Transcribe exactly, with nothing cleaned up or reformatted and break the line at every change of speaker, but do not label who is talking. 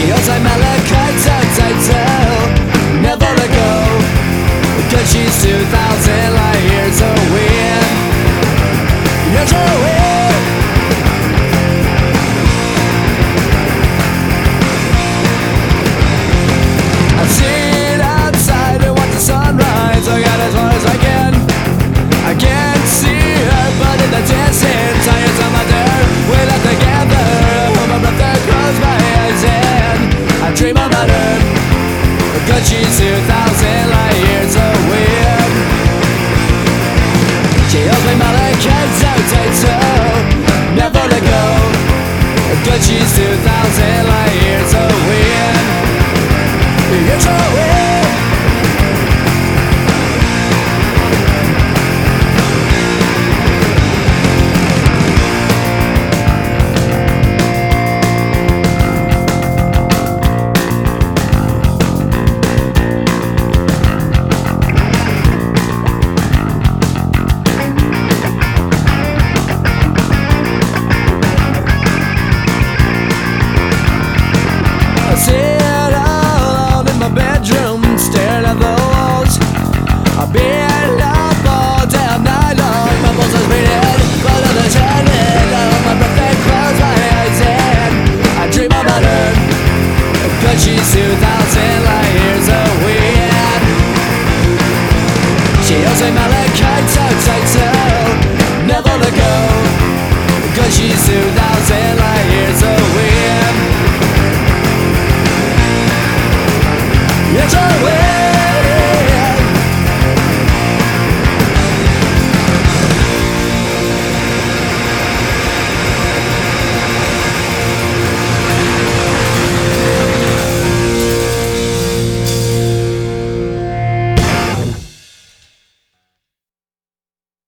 She holds like malachite so tight so never let go, cause she's two thousand light years away. Years away. I've seen outside and watch the sunrise. I got as far as I can. I can't see her, but in the distance I hear some other. We're not together. My brother close my eyes and I dream about her, cause she's two thousand light years away. She holds me malachite so tight so never let go, cause she's two thousand light years away. Years away.